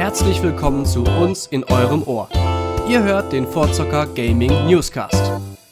Herzlich willkommen zu uns in eurem Ohr. Ihr hört den Vorzocker Gaming Newscast.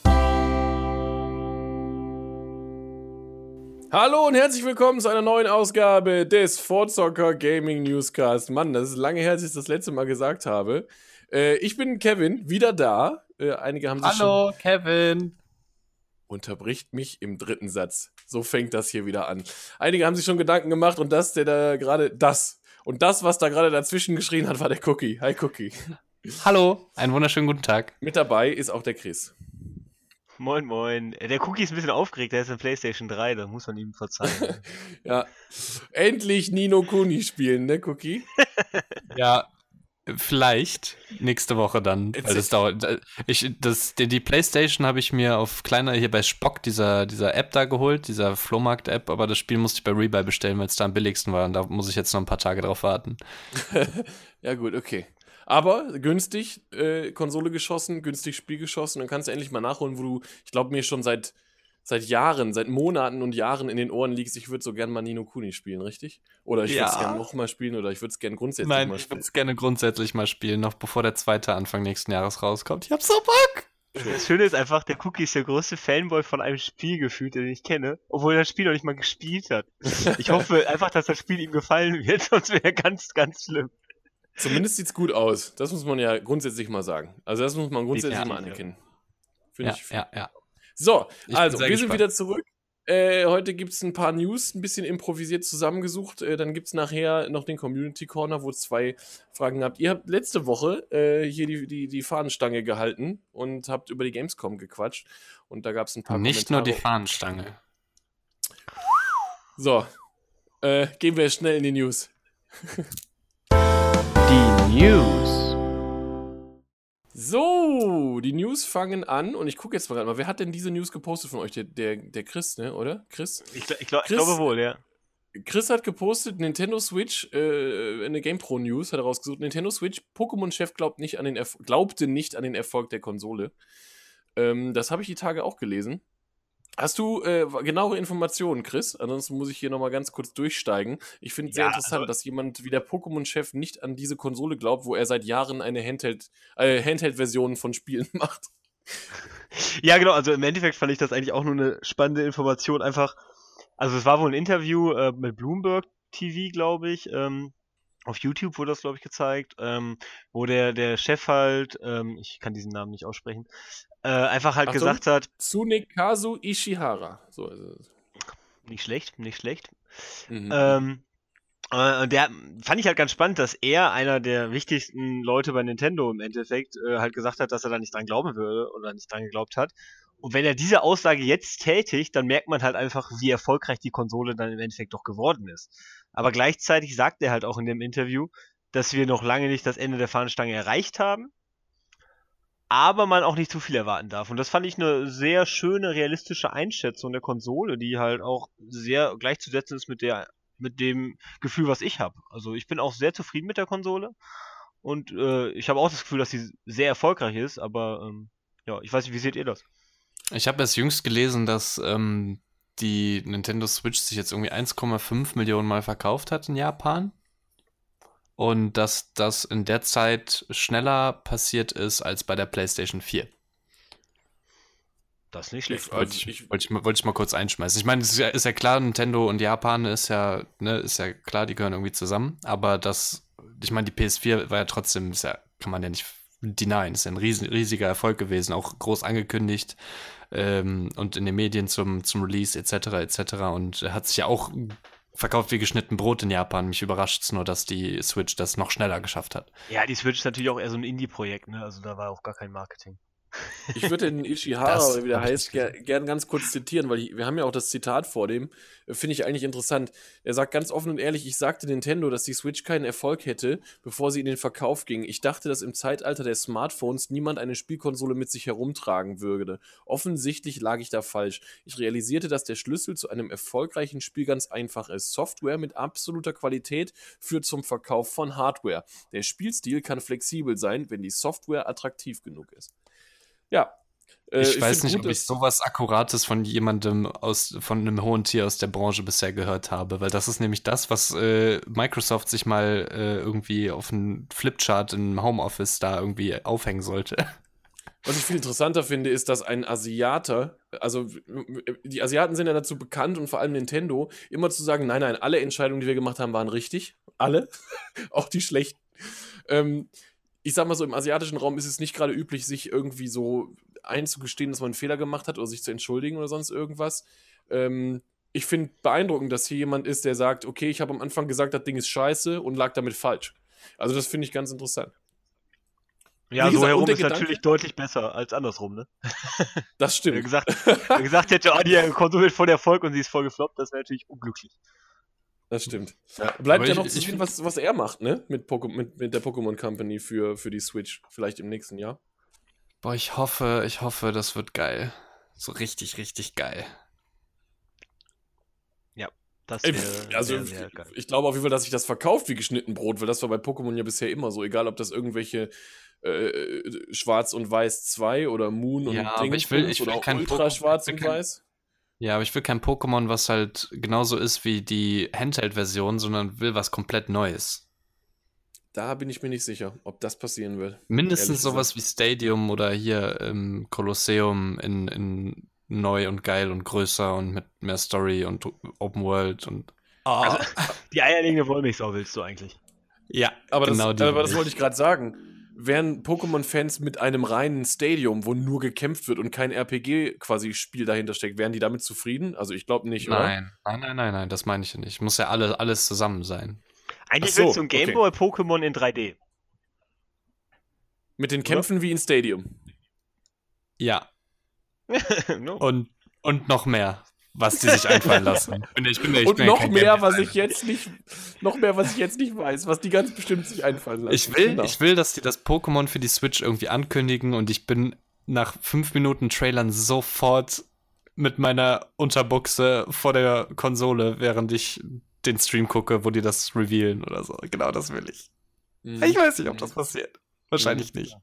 Hallo und herzlich willkommen zu einer neuen Ausgabe des Vorzocker Gaming Newscast. Mann, das ist lange her, als ich das letzte Mal gesagt habe. Ich bin Kevin, wieder da. Einige haben sich Hallo, Kevin. Unterbricht mich im dritten Satz. So fängt das hier wieder an. Einige haben sich schon Gedanken gemacht und das, was da gerade dazwischen geschrien hat, war der Cookie. Hi Cookie. Hallo, einen wunderschönen guten Tag. Mit dabei ist auch der Chris. Moin, moin. Der Cookie ist ein bisschen aufgeregt, der ist in PlayStation 3, da muss man ihm verzeihen. Ja, endlich Nino Kuni spielen, ne Cookie? Ja, vielleicht nächste Woche dann, weil das dauert. Die PlayStation habe ich mir auf kleiner, hier bei Spock, dieser App da geholt, dieser Flohmarkt-App, aber das Spiel musste ich bei Rebuy bestellen, weil es da am billigsten war und da muss ich jetzt noch ein paar Tage drauf warten. Ja gut, okay. Aber günstig Konsole geschossen, günstig Spiel geschossen, dann kannst du endlich mal nachholen, wo du, ich glaube, mir schon seit Jahren, seit Monaten und Jahren in den Ohren liegst, ich würde so gerne mal Ni no Kuni spielen, richtig? Oder ich würde es gerne nochmal spielen oder ich würde es gerne grundsätzlich mal spielen. Nein, ich würde es gerne grundsätzlich mal spielen, noch bevor der zweite Anfang nächsten Jahres rauskommt. Ich hab so Bock! Das Schöne ist einfach, der Cookie ist der größte Fanboy von einem Spiel gefühlt, den ich kenne, obwohl er das Spiel noch nicht mal gespielt hat. Ich hoffe einfach, dass das Spiel ihm gefallen wird, sonst wäre ganz, ganz schlimm. Zumindest sieht's gut aus. Das muss man ja grundsätzlich mal sagen. Also das muss man grundsätzlich mal anerkennen. Ja. So, Ich also, bin wir sehr sind gespannt. wieder zurück. Heute gibt's ein paar News, ein bisschen improvisiert zusammengesucht. Dann gibt's nachher noch den Community Corner, wo 2 Fragen habt. Ihr habt letzte Woche hier die Fahnenstange gehalten und habt über die Gamescom gequatscht. Und da gab's ein paar Nicht nur die Kommentare. Fahnenstange. So, gehen wir schnell in die News. Die News. So, die News fangen an und ich gucke jetzt mal, wer hat denn diese News gepostet von euch? Der Chris, ne, oder? Chris? Ich glaube wohl, ja. Chris hat gepostet, Nintendo Switch, eine GamePro News hat er rausgesucht, Nintendo Switch, Pokémon-Chef glaubte nicht an den Erfolg der Konsole. Das habe ich die Tage auch gelesen. Hast du genauere Informationen, Chris? Ansonsten muss ich hier nochmal ganz kurz durchsteigen. Ich finde es sehr Ja, interessant, also- dass jemand wie der Pokémon-Chef nicht an diese Konsole glaubt, wo er seit Jahren eine Handheld-Version von Spielen macht. Ja, genau, also im Endeffekt fand ich das eigentlich auch nur eine spannende Information, einfach, also es war wohl ein Interview mit Bloomberg TV, glaube ich, auf YouTube wurde das, glaube ich, gezeigt, wo der Chef halt, ich kann diesen Namen nicht aussprechen, einfach halt Achtung. gesagt hat, Tsunekazu Ishihara. So ist es. nicht schlecht. Mhm. Und der fand ich halt ganz spannend, dass er, einer der wichtigsten Leute bei Nintendo im Endeffekt, halt gesagt hat, dass er da nicht dran glauben würde oder nicht dran geglaubt hat. Und wenn er diese Aussage jetzt tätigt, dann merkt man halt einfach, wie erfolgreich die Konsole dann im Endeffekt doch geworden ist. Aber gleichzeitig sagt er halt auch in dem Interview, dass wir noch lange nicht das Ende der Fahnenstange erreicht haben, aber man auch nicht zu viel erwarten darf. Und das fand ich eine sehr schöne, realistische Einschätzung der Konsole, die halt auch sehr gleichzusetzen ist mit dem Gefühl, was ich habe. Also ich bin auch sehr zufrieden mit der Konsole und ich habe auch das Gefühl, dass sie sehr erfolgreich ist, aber ja, ich weiß nicht, wie seht ihr das? Ich habe erst jüngst gelesen, dass die Nintendo Switch sich jetzt irgendwie 1,5 Millionen Mal verkauft hat in Japan. Und dass das in der Zeit schneller passiert ist als bei der PlayStation 4. Das ist nicht schlecht. Also Wollte ich mal kurz einschmeißen. Ich meine, es ist ja klar, Nintendo und Japan ist ja klar, die gehören irgendwie zusammen. Aber ich meine, die PS4 war ja trotzdem, kann man ja nicht denyen, ist ja ein riesiger Erfolg gewesen, auch groß angekündigt und in den Medien zum Release etc. Und hat sich ja auch verkauft wie geschnitten Brot in Japan. Mich überrascht es nur, dass die Switch das noch schneller geschafft hat. Ja, die Switch ist natürlich auch eher so ein Indie-Projekt, ne? Also da war auch gar kein Marketing. Ich würde den Ishihara, Das oder wie der hab ich heißt, nicht gesehen. gern ganz kurz zitieren, weil wir haben ja auch das Zitat vor dem. Finde ich eigentlich interessant. Er sagt ganz offen und ehrlich, ich sagte Nintendo, dass die Switch keinen Erfolg hätte, bevor sie in den Verkauf ging. Ich dachte, dass im Zeitalter der Smartphones niemand eine Spielkonsole mit sich herumtragen würde. Offensichtlich lag ich da falsch. Ich realisierte, dass der Schlüssel zu einem erfolgreichen Spiel ganz einfach ist. Software mit absoluter Qualität führt zum Verkauf von Hardware. Der Spielstil kann flexibel sein, wenn die Software attraktiv genug ist. Ja, Ich weiß find nicht, gut, ob ich sowas Akkurates von jemandem von einem hohen Tier aus der Branche bisher gehört habe, weil das ist nämlich das, was Microsoft sich mal irgendwie auf einen Flipchart im Homeoffice da irgendwie aufhängen sollte. Was ich viel interessanter finde, ist, dass ein Asiater, also die Asiaten sind ja dazu bekannt und vor allem Nintendo, immer zu sagen, nein, alle Entscheidungen, die wir gemacht haben, waren richtig. Alle. Auch die schlechten. Ich sag mal so, im asiatischen Raum ist es nicht gerade üblich, sich irgendwie so einzugestehen, dass man einen Fehler gemacht hat oder sich zu entschuldigen oder sonst irgendwas. Ich finde beeindruckend, dass hier jemand ist, der sagt, okay, ich habe am Anfang gesagt, das Ding ist scheiße und lag damit falsch. Also das finde ich ganz interessant. Ja, Wie so gesagt, herum und der ist natürlich deutlich besser als andersrum, ne? Das Wenn er stimmt. gesagt hätte, die Konsole wird voll Erfolg und sie ist voll gefloppt, das wäre natürlich unglücklich. Das stimmt. Ja, Bleibt aber ja noch zu ich sehen, was er macht, ne? Mit der Pokémon Company für die Switch. Vielleicht im nächsten Jahr. Boah, ich hoffe, das wird geil. So richtig, richtig geil. Ja, das Ey, wäre also, sehr geil. ich glaube auf jeden Fall, dass sich das verkauft wie geschnitten Brot, weil das war bei Pokémon ja bisher immer so. Egal, ob das irgendwelche Schwarz und Weiß 2 oder Moon und Ja, aber Dingens ich will oder kein Ultra Schwarz ich will und kein- Weiß. Ja, aber ich will kein Pokémon, was halt genauso ist wie die Handheld-Version, sondern will was komplett Neues. Da bin ich mir nicht sicher, ob das passieren wird. Mindestens Ehrlich sowas gesagt. wie Stadium oder hier Kolosseum in neu und geil und größer und mit mehr Story und Open World und Also, die eierlegende Wollmilchsau willst du eigentlich. ja, Aber genau das, aber das wollte ich gerade sagen. Wären Pokémon-Fans mit einem reinen Stadium, wo nur gekämpft wird und kein RPG quasi Spiel dahinter steckt, wären die damit zufrieden? Also ich glaube nicht, oder? Nein, das meine ich ja nicht. Muss ja alles zusammen sein. Eigentlich Ach so, willst du ein Gameboy-Pokémon in 3D. Mit den Kämpfen wie in Stadium. Ja, No. und noch mehr, was die sich einfallen lassen. Ich bin Und ja noch kein mehr, Game was ich jetzt nicht weiß, was die ganz bestimmt sich einfallen lassen. Ich will, dass die das Pokémon für die Switch irgendwie ankündigen und ich bin nach 5 Minuten Trailern sofort mit meiner Unterbuchse vor der Konsole, während ich den Stream gucke, wo die das revealen oder so. Genau das will ich. Ich weiß nicht, ob das passiert. Wahrscheinlich nicht.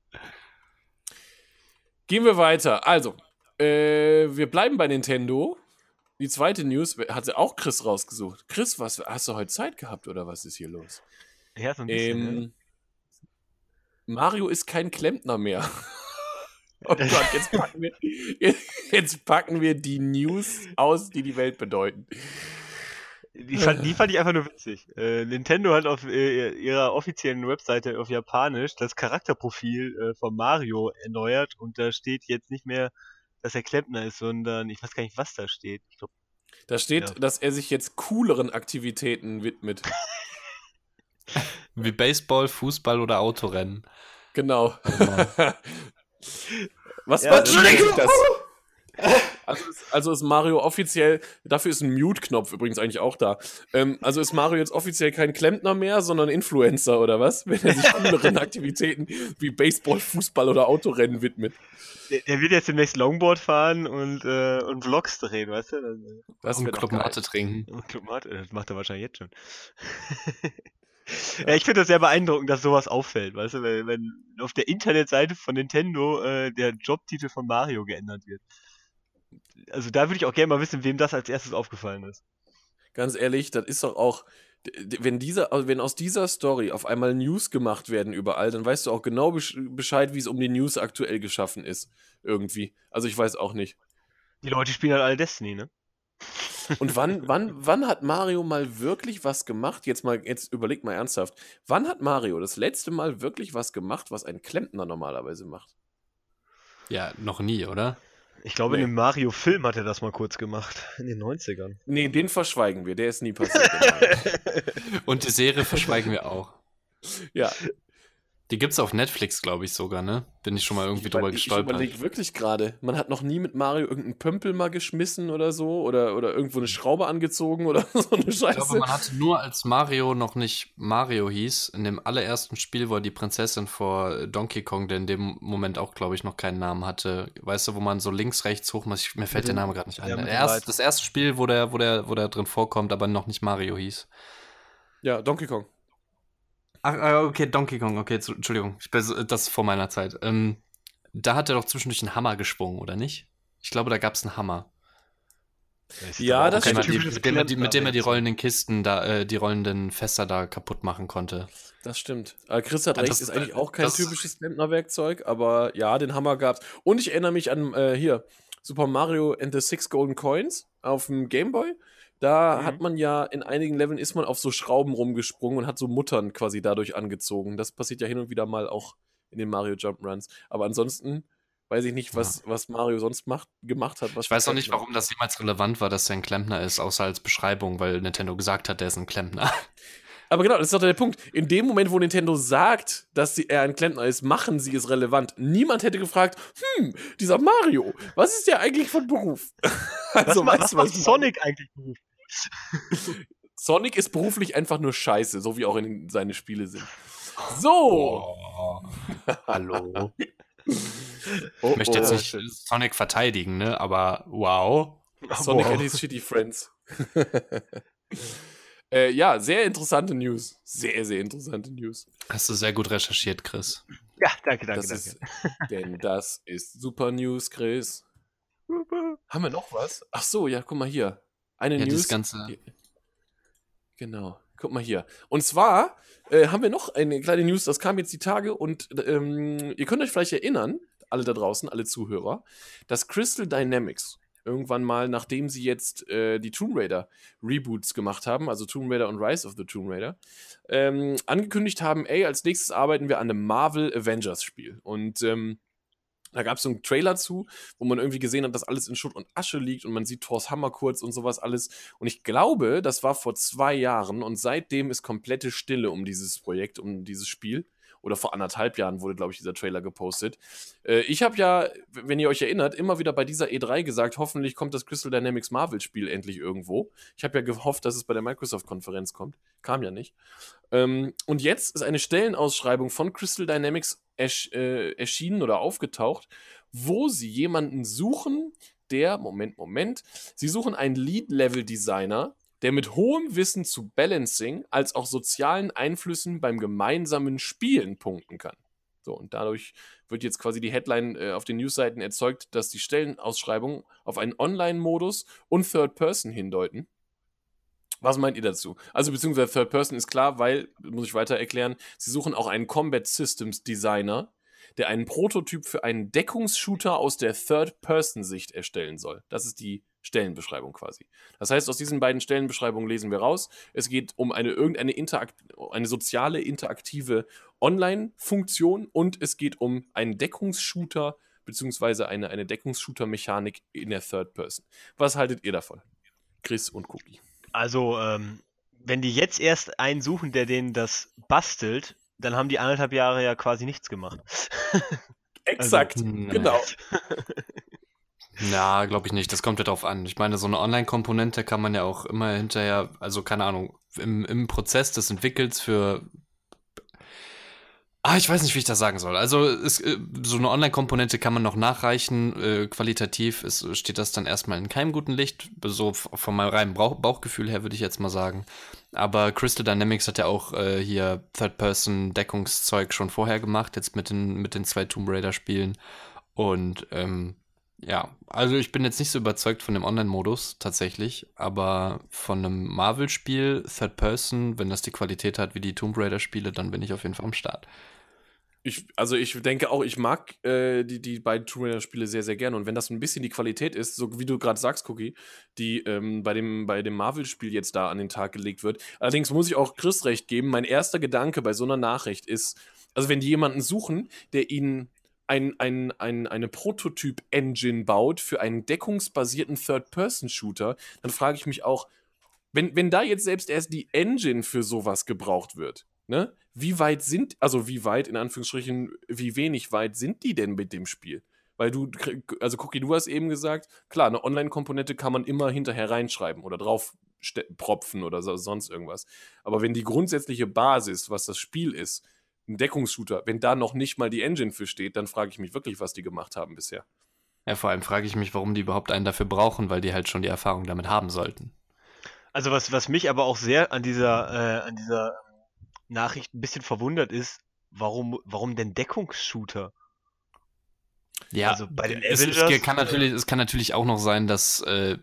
Gehen wir weiter. Also, wir bleiben bei Nintendo. Die zweite News hatte auch Chris rausgesucht. Chris, hast du heute Zeit gehabt oder was ist hier los? Ja, so ein bisschen. Ne? Mario ist kein Klempner mehr. Oh Gott, jetzt packen wir die News aus, die die Welt bedeuten. Die fand ich einfach nur witzig. Nintendo hat auf ihrer offiziellen Webseite auf Japanisch das Charakterprofil von Mario erneuert und da steht jetzt nicht mehr, dass er Klempner ist, sondern ich weiß gar nicht, was da steht. Ich glaub, Da steht, Ja. dass er sich jetzt cooleren Aktivitäten widmet. Wie Baseball, Fußball oder Autorennen. Genau. Was Ja, nennt das- sich das? Also ist Mario offiziell, dafür ist ein Mute-Knopf übrigens eigentlich auch da. Also ist Mario jetzt offiziell kein Klempner mehr, sondern Influencer oder was? Wenn er sich cooleren Aktivitäten wie Baseball, Fußball oder Autorennen widmet. Der wird jetzt demnächst Longboard fahren und Vlogs drehen, weißt du? Das Und wäre doch Club geil. Mate trinken. Und Club Mate, das macht er wahrscheinlich jetzt schon. Ja, ich finde das sehr beeindruckend, dass sowas auffällt, weißt du, wenn auf der Internetseite von Nintendo der Jobtitel von Mario geändert wird. Also da würde ich auch gerne mal wissen, wem das als erstes aufgefallen ist. Ganz ehrlich, das ist doch auch, wenn aus dieser Story auf einmal News gemacht werden überall, dann weißt du auch genau Bescheid, wie es um die News aktuell geschaffen ist. Irgendwie. Also ich weiß auch nicht. Die Leute spielen halt alle Destiny, ne? Und wann hat Mario mal wirklich was gemacht? Jetzt überleg mal ernsthaft. Wann hat Mario das letzte Mal wirklich was gemacht, was ein Klempner normalerweise macht? Ja, noch nie, oder? Ich glaube, Nee. in dem Mario-Film hat er das mal kurz gemacht. In den 90ern. Nee, den verschweigen wir. Der ist nie passiert. der Mario. Und die Serie verschweigen wir auch. Ja. Die gibt's auf Netflix, glaube ich, sogar, ne? Bin ich schon mal irgendwie drüber Ich gestolpert. überlege wirklich gerade, man hat noch nie mit Mario irgendeinen Pömpel mal geschmissen oder so oder irgendwo eine Schraube angezogen oder so eine Ich glaube, Scheiße. man hatte nur, als Mario noch nicht Mario hieß, in dem allerersten Spiel, wo er die Prinzessin vor Donkey Kong, der in dem Moment auch, glaube ich, noch keinen Namen hatte. Weißt du, wo man so links, rechts hoch muss? Mir fällt der Name gerade nicht ein. Ja, mit dem Reit. Das erste Spiel, wo der drin vorkommt, aber noch nicht Mario hieß. Ja, Donkey Kong. Ach, okay, Donkey Kong, okay, Entschuldigung, das ist vor meiner Zeit. da hat er doch zwischendurch einen Hammer geschwungen, oder nicht? Ich glaube, da gab es einen Hammer. Ja, das Mit stimmt. dem er die rollenden Kisten da, die rollenden Fässer da kaputt machen konnte. Das stimmt. Chris hat Ja, recht, das- ist eigentlich auch kein das- typisches Klempnerwerkzeug, aber ja, den Hammer gab's. Und ich erinnere mich an hier Super Mario and the Six Golden Coins auf dem Game Boy. Da hat man ja in einigen Leveln ist man auf so Schrauben rumgesprungen und hat so Muttern quasi dadurch angezogen. Das passiert ja hin und wieder mal auch in den Mario Jump'n'Runs. Aber ansonsten weiß ich nicht, was Mario sonst gemacht hat. Ich weiß auch nicht, warum das jemals relevant war, dass er ein Klempner ist, außer als Beschreibung, weil Nintendo gesagt hat, der ist ein Klempner. Aber genau, das ist doch der Punkt. In dem Moment, wo Nintendo sagt, dass er ein Klempner ist, machen sie es relevant. Niemand hätte gefragt, dieser Mario, was ist der eigentlich von Beruf? Was macht Sonic eigentlich? Sonic ist beruflich einfach nur scheiße, so wie auch seine Spiele sind. So. Hallo. Ich möchte jetzt nicht Sonic verteidigen, ne? Aber wow. Sonic and his shitty friends. Ja, sehr interessante News. Sehr, sehr interessante News. Hast du sehr gut recherchiert, Chris. Ja, danke. Denn das ist super News, Chris. Haben wir noch was? Ach so, ja, guck mal hier. Eine News. Das Ganze. Genau, guck mal hier. Und zwar haben wir noch eine kleine News, das kam jetzt die Tage und ihr könnt euch vielleicht erinnern, alle da draußen, alle Zuhörer, dass Crystal Dynamics irgendwann mal, nachdem sie jetzt die Tomb Raider Reboots gemacht haben, also Tomb Raider und Rise of the Tomb Raider, angekündigt haben, als nächstes arbeiten wir an einem Marvel Avengers Spiel. Und da gab es so einen Trailer zu, wo man irgendwie gesehen hat, dass alles in Schutt und Asche liegt und man sieht Thors Hammer kurz und sowas alles. Und ich glaube, das war vor 2 Jahren und seitdem ist komplette Stille um dieses Projekt, um dieses Spiel. Oder vor 1,5 Jahren wurde, glaube ich, dieser Trailer gepostet. Ich habe ja, wenn ihr euch erinnert, immer wieder bei dieser E3 gesagt, hoffentlich kommt das Crystal Dynamics Marvel-Spiel endlich irgendwo. Ich habe ja gehofft, dass es bei der Microsoft-Konferenz kommt. Kam ja nicht. Und jetzt ist eine Stellenausschreibung von Crystal Dynamics erschienen oder aufgetaucht, wo sie jemanden suchen, der, sie suchen einen Lead-Level-Designer, der mit hohem Wissen zu Balancing als auch sozialen Einflüssen beim gemeinsamen Spielen punkten kann. So, und dadurch wird jetzt quasi die Headline auf den Newsseiten erzeugt, dass die Stellenausschreibungen auf einen Online-Modus und Third Person hindeuten. Was meint ihr dazu? Also beziehungsweise Third Person ist klar, weil, muss ich weiter erklären, sie suchen auch einen Combat Systems Designer, der einen Prototyp für einen Deckungsshooter aus der Third-Person-Sicht erstellen soll. Das ist die Stellenbeschreibung quasi. Das heißt, aus diesen beiden Stellenbeschreibungen lesen wir raus, es geht um eine soziale, interaktive Online-Funktion und es geht um einen Deckungsshooter beziehungsweise eine Deckungsshooter-Mechanik in der Third-Person. Was haltet ihr davon? Chris und Cookie. Also, wenn die jetzt erst einen suchen, der denen das bastelt, dann haben die 1,5 Jahre ja quasi nichts gemacht. Exakt, genau. Na, glaube ich nicht. Das kommt ja drauf an. Ich meine, so eine Online-Komponente kann man ja auch immer hinterher, also keine Ahnung, im Prozess des Entwickels für... ich weiß nicht, wie ich das sagen soll. Also so eine Online-Komponente kann man noch nachreichen. Qualitativ steht das dann erstmal in keinem guten Licht. So von meinem reinen Bauchgefühl her würde ich jetzt mal sagen. Aber Crystal Dynamics hat ja auch hier Third-Person-Deckungszeug schon vorher gemacht, jetzt mit den 2 Tomb Raider-Spielen. Und ja, also ich bin jetzt nicht so überzeugt von dem Online-Modus tatsächlich, aber von einem Marvel-Spiel, Third-Person, wenn das die Qualität hat wie die Tomb Raider-Spiele, dann bin ich auf jeden Fall am Start. Ich denke auch, ich mag die beiden Tomb Raider-Spiele sehr, sehr gerne. Und wenn das ein bisschen die Qualität ist, so wie du gerade sagst, Cookie, die bei dem Marvel-Spiel jetzt da an den Tag gelegt wird. Allerdings muss ich auch Chris recht geben, mein erster Gedanke bei so einer Nachricht ist, also wenn die jemanden suchen, der ihnen eine Prototyp-Engine baut für einen deckungsbasierten Third-Person-Shooter, dann frage ich mich auch, wenn da jetzt selbst erst die Engine für sowas gebraucht wird, ne? Wie weit, in Anführungsstrichen, wie wenig weit sind die denn mit dem Spiel? Weil also Cookie, du hast eben gesagt, klar, eine Online-Komponente kann man immer hinterher reinschreiben oder drauf propfen oder sonst irgendwas. Aber wenn die grundsätzliche Basis, was das Spiel ist, ein Deckungsshooter, wenn da noch nicht mal die Engine für steht, dann frage ich mich wirklich, was die gemacht haben bisher. Ja, vor allem frage ich mich, warum die überhaupt einen dafür brauchen, weil die halt schon die Erfahrung damit haben sollten. Also was mich aber auch sehr an dieser Nachricht ein bisschen verwundert ist, warum denn Deckungsshooter? Ja, Also bei den es kann natürlich auch noch sein, dass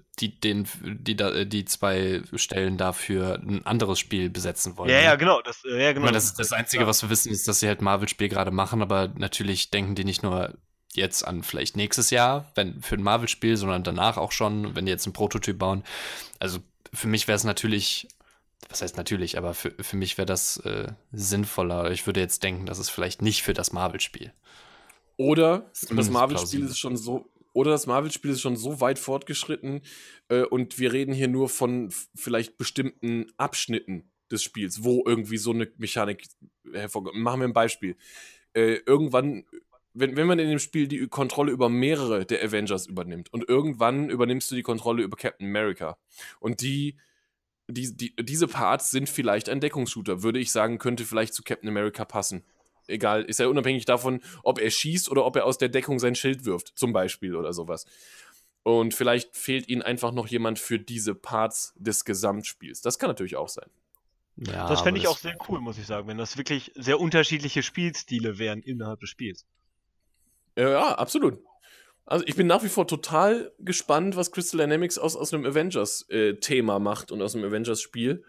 die zwei Stellen dafür ein anderes Spiel besetzen wollen. Ja, ne? genau. Ich meine, das Einzige, was wir wissen, ist, dass sie halt Marvel-Spiel gerade machen, aber natürlich denken die nicht nur jetzt an vielleicht nächstes Jahr, für ein Marvel-Spiel, sondern danach auch schon, wenn die jetzt einen Prototyp bauen. Also für mich wäre es natürlich, was heißt natürlich, aber für mich wäre das sinnvoller. Ich würde jetzt denken, dass es vielleicht nicht für das Marvel-Spiel. Oder das Zumindest Marvel-Spiel plausibel. ist schon so, weit fortgeschritten und wir reden hier nur von vielleicht bestimmten Abschnitten des Spiels, wo irgendwie so eine Mechanik hervorkommt. Machen wir ein Beispiel. Irgendwann, wenn man in dem Spiel die Kontrolle über mehrere der Avengers übernimmt und irgendwann übernimmst du die Kontrolle über Captain America und diese Parts sind vielleicht ein Deckungsshooter, würde ich sagen, könnte vielleicht zu Captain America passen. Egal, ist ja unabhängig davon, ob er schießt oder ob er aus der Deckung sein Schild wirft, zum Beispiel oder sowas. Und vielleicht fehlt ihnen einfach noch jemand für diese Parts des Gesamtspiels. Das kann natürlich auch sein. Ja, Das fände ich aber auch sehr cool, muss ich sagen, wenn das wirklich sehr unterschiedliche Spielstile wären innerhalb des Spiels. Ja, absolut. Also ich bin nach wie vor total gespannt, was Crystal Dynamics aus einem Avengers-Thema macht und aus einem Avengers-Spiel.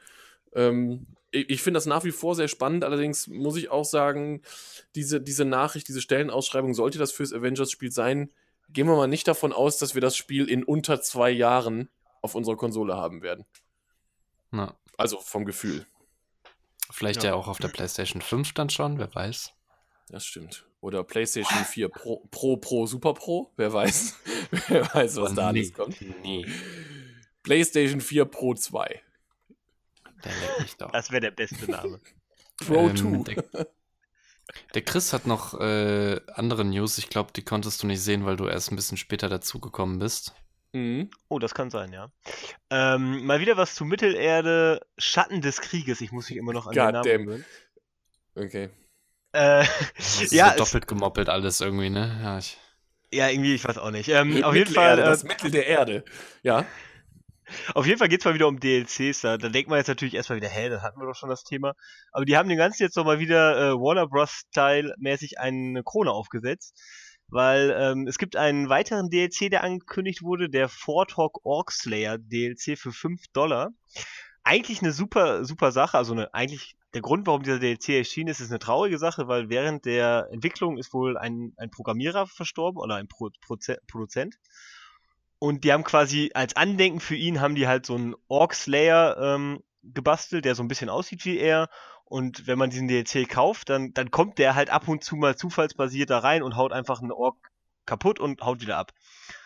Ich finde das nach wie vor sehr spannend, allerdings muss ich auch sagen, diese Nachricht, diese Stellenausschreibung, sollte das fürs Avengers-Spiel sein, gehen wir mal nicht davon aus, dass wir das Spiel in unter 2 Jahren auf unserer Konsole haben werden. na, Also vom Gefühl. vielleicht ja auch auf der PlayStation 5 dann schon, wer weiß. Das stimmt. Oder PlayStation 4 Pro, Super Pro, wer weiß. Wer weiß, was da alles kommt. Nee, PlayStation 4 Pro 2. der leckt mich doch. Das wäre der beste Name. Pro 2. Der Chris hat noch andere News. Ich glaube, die konntest du nicht sehen, weil du erst ein bisschen später dazugekommen bist. Mhm. Oh, das kann sein, ja. Mal wieder was zu Mittelerde, Schatten des Krieges. Ich muss mich immer noch an den Namen Goddamn. gewöhnen. Okay. Das ist Ja, so doppelt gemoppelt alles irgendwie, ne? Ja, ja, irgendwie, ich weiß auch nicht. Auf jeden Fall, Das Mittel der Erde. Ja. auf jeden Fall geht es mal wieder um DLCs. Da denkt man jetzt natürlich erstmal wieder, das hatten wir doch schon das Thema. Aber die haben dem Ganzen jetzt nochmal wieder Warner Bros. Style-mäßig eine Krone aufgesetzt. Weil es gibt einen weiteren DLC, der angekündigt wurde, der Forthawk Orc Slayer DLC für $5. Eigentlich eine super, super Sache. Also eigentlich der Grund, warum dieser DLC erschienen ist eine traurige Sache, weil während der Entwicklung ist wohl ein Programmierer verstorben oder ein Produzent. Und die haben quasi als Andenken für ihn haben die halt so einen Orc Slayer gebastelt, der so ein bisschen aussieht wie er. Und wenn man diesen DLC kauft, dann kommt der halt ab und zu mal zufallsbasiert da rein und haut einfach einen Orc kaputt und haut wieder ab.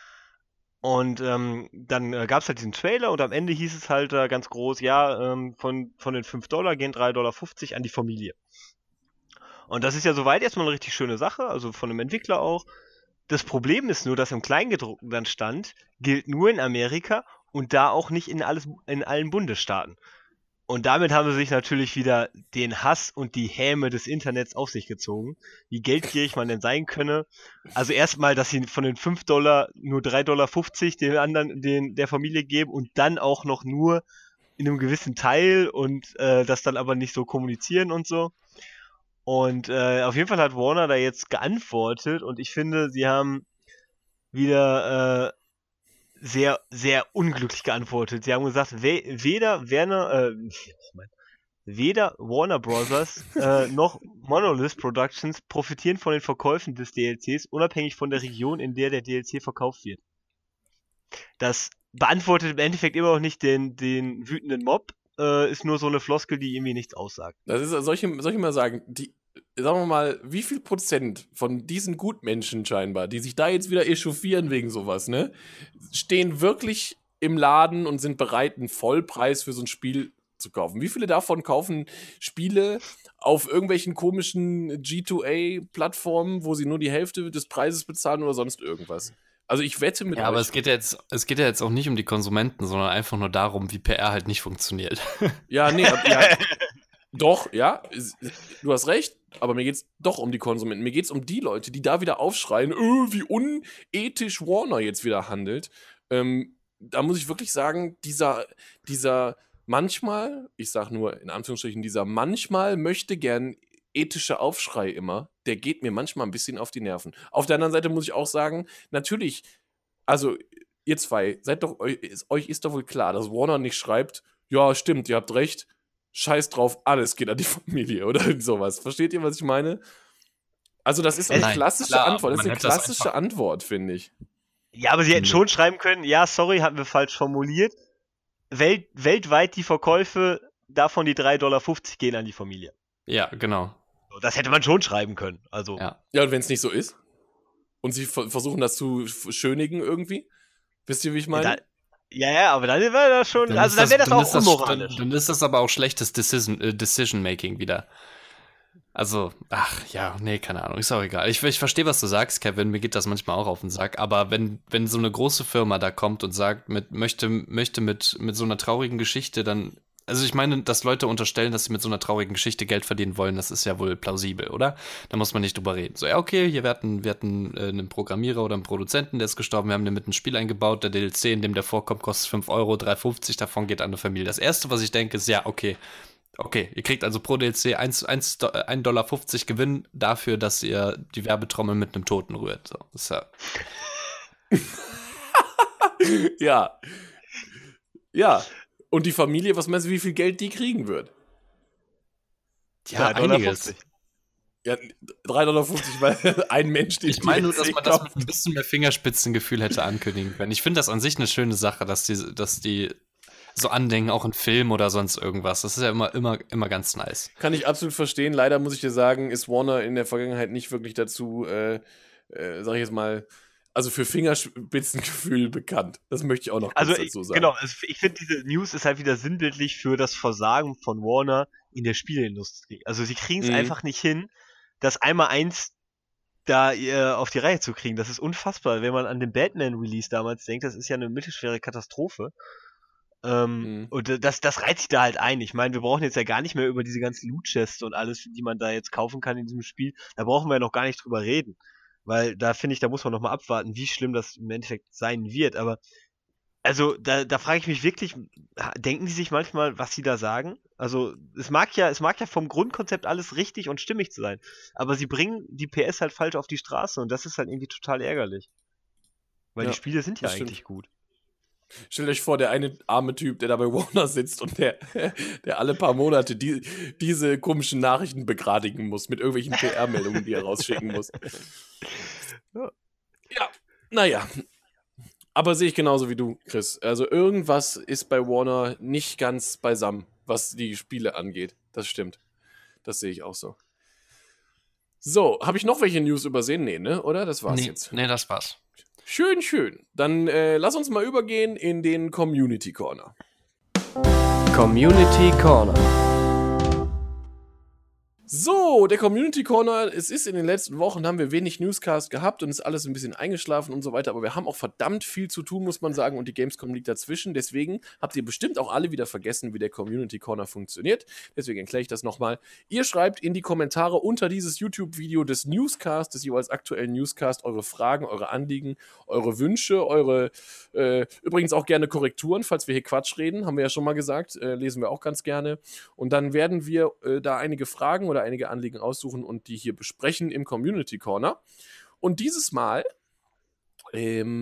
Und dann gab es halt diesen Trailer und am Ende hieß es halt ganz groß, ja, von den $5 gehen $3,50 an die Familie. Und das ist ja soweit erstmal eine richtig schöne Sache, also von einem Entwickler auch. Das Problem ist nur, dass im Kleingedruckten dann stand, gilt nur in Amerika und da auch nicht in allen Bundesstaaten. Und damit haben sie sich natürlich wieder den Hass und die Häme des Internets auf sich gezogen, wie geldgierig man denn sein könne. Also erstmal, dass sie von den $5 nur $3,50 den anderen, der Familie geben und dann auch noch nur in einem gewissen Teil und das dann aber nicht so kommunizieren und so. Und auf jeden Fall hat Warner da jetzt geantwortet und ich finde, sie haben wieder sehr, sehr unglücklich geantwortet. Sie haben gesagt, weder Warner Bros. Noch Monolith Productions profitieren von den Verkäufen des DLCs, unabhängig von der Region, in der DLC verkauft wird. Das beantwortet im Endeffekt immer noch nicht den wütenden Mob, ist nur so eine Floskel, die irgendwie nichts aussagt. Das ist, soll ich mal sagen, sagen wir mal, wie viel Prozent von diesen Gutmenschen scheinbar, die sich da jetzt wieder echauffieren wegen sowas, ne, stehen wirklich im Laden und sind bereit, einen Vollpreis für so ein Spiel zu kaufen? Wie viele davon kaufen Spiele auf irgendwelchen komischen G2A-Plattformen, wo sie nur die Hälfte des Preises bezahlen oder sonst irgendwas? Also ich wette mit Ja, aber euch. es geht ja jetzt auch nicht um die Konsumenten, sondern einfach nur darum, wie PR halt nicht funktioniert. Ja, nee, ja, doch, ja, du hast recht, aber mir geht's doch um die Konsumenten. Mir geht's um die Leute, die da wieder aufschreien, wie unethisch Warner jetzt wieder handelt. Da muss ich wirklich sagen, dieser manchmal, ich sag nur in Anführungsstrichen, dieser manchmal möchte gern ethische Aufschrei immer, der geht mir manchmal ein bisschen auf die Nerven. Auf der anderen Seite muss ich auch sagen, natürlich, also ihr zwei, euch ist doch wohl klar, dass Warner nicht schreibt, ja, stimmt, ihr habt recht, scheiß drauf, alles geht an die Familie oder sowas. Versteht ihr, was ich meine? Also das ist eine Nein, klassische klar, Antwort, das ist man eine hätte das klassische Antwort, finde ich. Ja, aber sie hätten schon schreiben können, ja, sorry, hatten wir falsch formuliert. Weltweit die Verkäufe, davon die $3,50 gehen an die Familie. Ja, genau. So, das hätte man schon schreiben können. Also, Ja. Ja, und wenn es nicht so ist? Und sie versuchen das zu schönigen irgendwie? Wisst ihr, wie ich meine? ja, aber dann wäre das schon, Dann also ist dann wäre das dann auch ist das- unmoralisch. Dann ist das aber auch schlechtes Decision-Making wieder. Also, nee, keine Ahnung, ist auch egal. Ich verstehe, was du sagst, Kevin, mir geht das manchmal auch auf den Sack, aber wenn so eine große Firma da kommt und sagt, möchte mit so einer traurigen Geschichte dann, also ich meine, dass Leute unterstellen, dass sie mit so einer traurigen Geschichte Geld verdienen wollen, das ist ja wohl plausibel, oder? Da muss man nicht drüber reden. So, ja, okay, wir hatten einen Programmierer oder einen Produzenten, der ist gestorben, wir haben den mit ein Spiel eingebaut, der DLC, in dem der vorkommt, kostet 5 Euro, 3,50 davon geht an eine Familie. Das Erste, was ich denke, ist, ja, okay, ihr kriegt also pro DLC 1,50 Dollar Gewinn dafür, dass ihr die Werbetrommel mit einem Toten rührt. So, ist ja. Ja. Ja. Und die Familie, was meinst du, wie viel Geld die kriegen wird? Ja, einiges. Ja, 3,50 $, weil ein Mensch den Ich meine nur, dass DLC man das kauft. mit ein bisschen mehr Fingerspitzengefühl hätte ankündigen können. Ich finde das an sich eine schöne Sache, dass die so andenken, auch in Filmen oder sonst irgendwas. Das ist ja immer ganz nice. Kann ich absolut verstehen. Leider muss ich dir sagen, ist Warner in der Vergangenheit nicht wirklich dazu, sag ich jetzt mal, also für Fingerspitzengefühl bekannt. Das möchte ich auch noch kurz dazu sagen. Genau, also ich finde, diese News ist halt wieder sinnbildlich für das Versagen von Warner in der Spieleindustrie. Also sie kriegen es einfach nicht hin, das einmal eins da auf die Reihe zu kriegen. Das ist unfassbar. Wenn man an den Batman-Release damals denkt, das ist ja eine mittelschwere Katastrophe. Und das reizt sich da halt ein. Ich meine, wir brauchen jetzt ja gar nicht mehr über diese ganzen Loot-Chests und alles, die man da jetzt kaufen kann in diesem Spiel. Da brauchen wir ja noch gar nicht drüber reden. Weil da finde ich, da muss man noch mal abwarten, wie schlimm das im Endeffekt sein wird. Aber also da frage ich mich wirklich, denken die sich manchmal, was sie da sagen? Also es mag ja vom Grundkonzept alles richtig und stimmig zu sein, aber sie bringen die PS halt falsch auf die Straße und das ist halt irgendwie total ärgerlich. Weil Ja, die Spiele sind ja das stimmt. eigentlich gut. Stellt euch vor, der eine arme Typ, der da bei Warner sitzt und der alle paar Monate diese komischen Nachrichten begradigen muss mit irgendwelchen PR-Meldungen, die er rausschicken muss. Ja, naja. Aber sehe ich genauso wie du, Chris. Also irgendwas ist bei Warner nicht ganz beisammen, was die Spiele angeht. Das stimmt. Das sehe ich auch so. So, habe ich noch welche News übersehen? Nee, ne? Oder? Das war's jetzt. Nee, das war's. Schön, schön. Dann lass uns mal übergehen in den Community Corner. Community Corner. So, der Community Corner, es ist in den letzten Wochen, haben wir wenig Newscast gehabt und ist alles ein bisschen eingeschlafen und so weiter, aber wir haben auch verdammt viel zu tun, muss man sagen, und die Gamescom liegt dazwischen, deswegen habt ihr bestimmt auch alle wieder vergessen, wie der Community Corner funktioniert, deswegen erkläre ich das nochmal. Ihr schreibt in die Kommentare unter dieses YouTube-Video des Newscast, des jeweils aktuellen Newscast, eure Fragen, eure Anliegen, eure Wünsche, eure, übrigens auch gerne Korrekturen, falls wir hier Quatsch reden, haben wir ja schon mal gesagt, lesen wir auch ganz gerne, und dann werden wir da einige Fragen oder einige Anliegen aussuchen und die hier besprechen im Community Corner. Und dieses Mal hat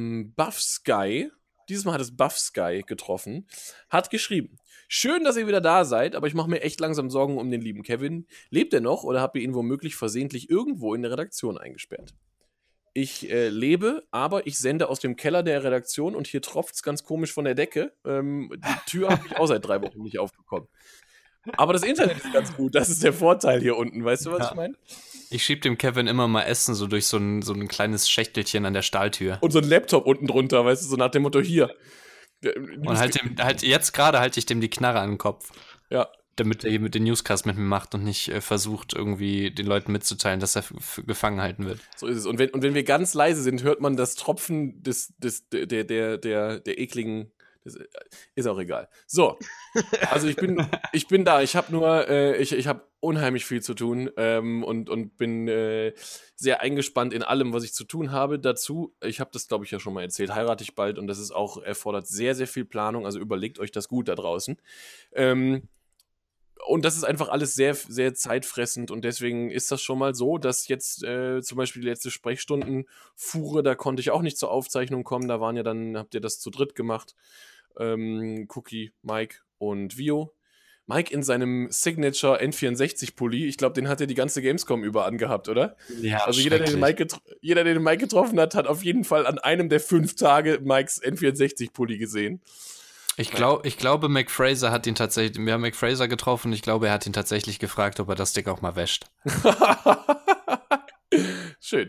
es Buff Sky getroffen, hat geschrieben: Schön, dass ihr wieder da seid, aber ich mache mir echt langsam Sorgen um den lieben Kevin. Lebt er noch oder habt ihr ihn womöglich versehentlich irgendwo in der Redaktion eingesperrt? Ich lebe, aber ich sende aus dem Keller der Redaktion und hier tropft es ganz komisch von der Decke. Die Tür habe ich auch seit 3 Wochen nicht aufbekommen. Aber das Internet ist ganz gut, das ist der Vorteil hier unten, weißt du, was ich meine? Ich schieb dem Kevin immer mal Essen so durch so ein kleines Schächtelchen an der Stahltür. Und so ein Laptop unten drunter, weißt du, so nach dem Motto, hier. Und jetzt gerade halte ich dem die Knarre an den Kopf. Ja. Damit er hier mit den Newscast mit mir macht und nicht versucht, irgendwie den Leuten mitzuteilen, dass er gefangen halten wird. So ist es. Und wenn wir ganz leise sind, hört man das Tropfen der ekligen. Das ist auch egal. So, also ich bin da. Ich habe nur, ich habe unheimlich viel zu tun und bin sehr eingespannt in allem, was ich zu tun habe. Dazu, ich habe das, glaube ich, ja schon mal erzählt, heirate ich bald und das ist auch, erfordert sehr, sehr viel Planung. Also überlegt euch das gut da draußen. Und das ist einfach alles sehr, sehr zeitfressend und deswegen ist das schon mal so, dass jetzt zum Beispiel die letzte Sprechstundenfuhre, da konnte ich auch nicht zur Aufzeichnung kommen, da waren ja dann, habt ihr das zu dritt gemacht, Cookie, Mike und Vio. Mike in seinem Signature N64-Pulli, ich glaube, den hat er die ganze Gamescom über angehabt, oder? Ja, Also jeder, der den Mike getroffen hat, hat auf jeden Fall an einem der 5 Tage Mikes N64-Pulli gesehen. Ich glaube, Mac Fraser hat ihn tatsächlich, wir haben Mac Fraser getroffen, ich glaube, er hat ihn tatsächlich gefragt, ob er das Ding auch mal wäscht. Schön.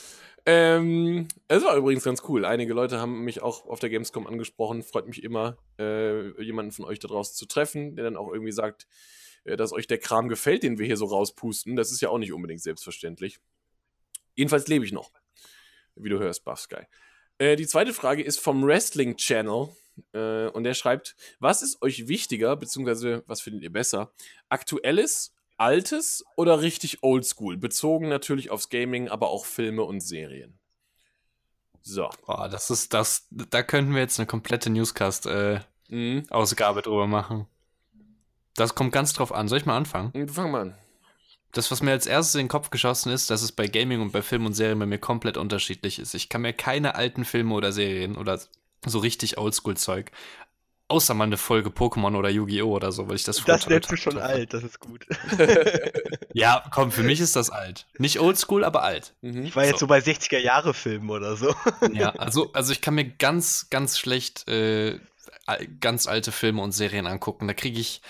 Es war übrigens ganz cool. Einige Leute haben mich auch auf der Gamescom angesprochen. Freut mich immer, jemanden von euch da draußen zu treffen, der dann auch irgendwie sagt, dass euch der Kram gefällt, den wir hier so rauspusten. Das ist ja auch nicht unbedingt selbstverständlich. Jedenfalls lebe ich noch, wie du hörst, Buff Sky. Die zweite Frage ist vom Wrestling Channel. Und der schreibt, was ist euch wichtiger, beziehungsweise was findet ihr besser? Aktuelles, altes oder richtig oldschool? Bezogen natürlich aufs Gaming, aber auch Filme und Serien. So. Boah, da könnten wir jetzt eine komplette Newscast-Ausgabe drüber machen. Das kommt ganz drauf an. Soll ich mal anfangen? Fang mal an. Das, was mir als erstes in den Kopf geschossen ist, dass es bei Gaming und bei Film und Serien bei mir komplett unterschiedlich ist. Ich kann mir keine alten Filme oder Serien oder so richtig Oldschool-Zeug, außer mal eine Folge Pokémon oder Yu-Gi-Oh! Oder so, weil ich das Das nennst du schon alt, das ist gut. Ja, komm, für mich ist das alt. Nicht Oldschool, aber alt. Ich war jetzt so bei 60er-Jahre-Filmen oder so. Ja, also ich kann mir ganz, ganz schlecht ganz alte Filme und Serien angucken. Da kriege ich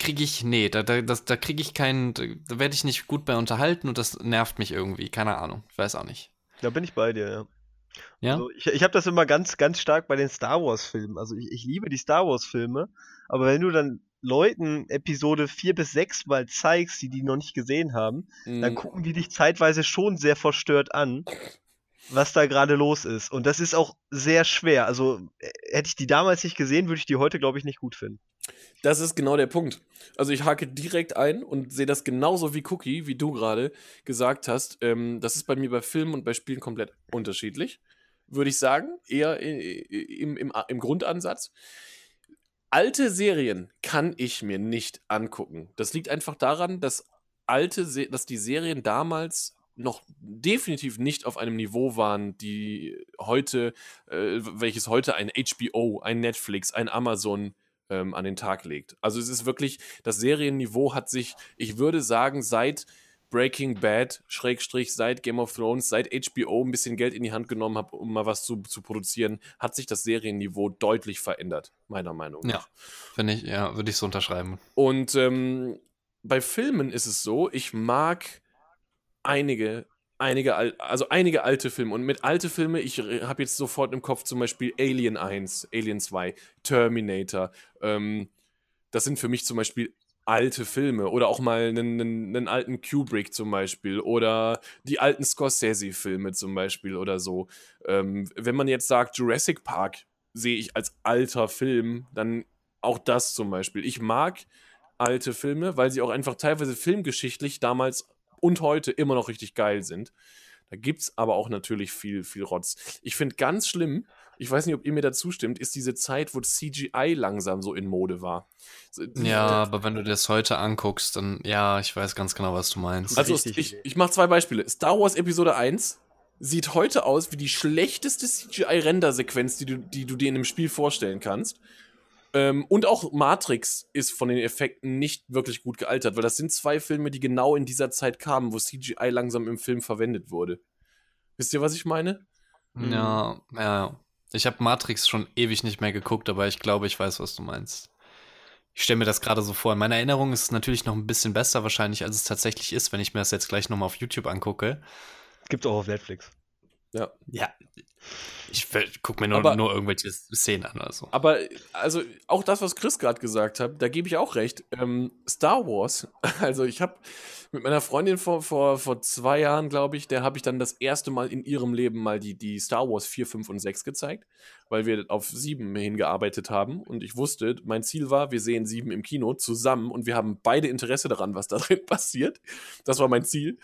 keinen, da werde ich nicht gut bei unterhalten und das nervt mich irgendwie. Keine Ahnung, ich weiß auch nicht. Da bin ich bei dir, ja. Ja? Also ich habe das immer ganz, ganz stark bei den Star Wars-Filmen. Also ich liebe die Star Wars-Filme, aber wenn du dann Leuten Episode 4 bis 6 mal zeigst, die noch nicht gesehen haben, dann gucken die dich zeitweise schon sehr verstört an, was da gerade los ist. Und das ist auch sehr schwer. Also hätte ich die damals nicht gesehen, würde ich die heute, glaube ich, nicht gut finden. Das ist genau der Punkt. Also ich hake direkt ein und sehe das genauso wie Cookie, wie du gerade gesagt hast. Das ist bei mir bei Filmen und bei Spielen komplett unterschiedlich, würde ich sagen. Eher im Grundansatz. Alte Serien kann ich mir nicht angucken. Das liegt einfach daran, dass die Serien damals noch definitiv nicht auf einem Niveau waren, die heute, welches heute ein HBO, ein Netflix, ein Amazon an den Tag legt. Also es ist wirklich, das Serienniveau hat sich, ich würde sagen, seit Breaking Bad, seit Game of Thrones, seit HBO ein bisschen Geld in die Hand genommen hat, um mal was zu produzieren, hat sich das Serienniveau deutlich verändert, meiner Meinung nach. Ja, würde ich so unterschreiben. Und bei Filmen ist es so, ich mag einige alte Filme. Und mit alte Filme, ich habe jetzt sofort im Kopf zum Beispiel Alien 1, Alien 2, Terminator. Das sind für mich zum Beispiel alte Filme. Oder auch mal einen alten Kubrick zum Beispiel. Oder die alten Scorsese-Filme zum Beispiel oder so. Wenn man jetzt sagt, Jurassic Park sehe ich als alter Film, dann auch das zum Beispiel. Ich mag alte Filme, weil sie auch einfach teilweise filmgeschichtlich damals und heute immer noch richtig geil sind. Da gibt's aber auch natürlich viel, viel Rotz. Ich finde ganz schlimm, ich weiß nicht, ob ihr mir dazu stimmt, ist diese Zeit, wo CGI langsam so in Mode war. Ja, aber wenn du dir das heute anguckst, dann, ja, ich weiß ganz genau, was du meinst. Also ich mache 2 Beispiele. Star Wars Episode 1 sieht heute aus wie die schlechteste CGI-Rendersequenz, die du dir in einem Spiel vorstellen kannst. Und auch Matrix ist von den Effekten nicht wirklich gut gealtert, weil das sind 2 Filme, die genau in dieser Zeit kamen, wo CGI langsam im Film verwendet wurde. Wisst ihr, was ich meine? Ja. Ich habe Matrix schon ewig nicht mehr geguckt, aber ich glaube, ich weiß, was du meinst. Ich stelle mir das gerade so vor. In meiner Erinnerung ist es natürlich noch ein bisschen besser wahrscheinlich, als es tatsächlich ist, wenn ich mir das jetzt gleich nochmal auf YouTube angucke. Gibt's auch auf Netflix. Ja. Ich gucke mir nur irgendwelche Szenen an oder so. Aber, also, auch das, was Chris gerade gesagt hat, da gebe ich auch recht. Star Wars, also ich habe mit meiner Freundin vor 2 Jahren, glaube ich, der habe ich dann das erste Mal in ihrem Leben mal die Star Wars 4, 5 und 6 gezeigt, weil wir auf 7 hingearbeitet haben und ich wusste, mein Ziel war, wir sehen 7 im Kino zusammen und wir haben beide Interesse daran, was da drin passiert. Das war mein Ziel.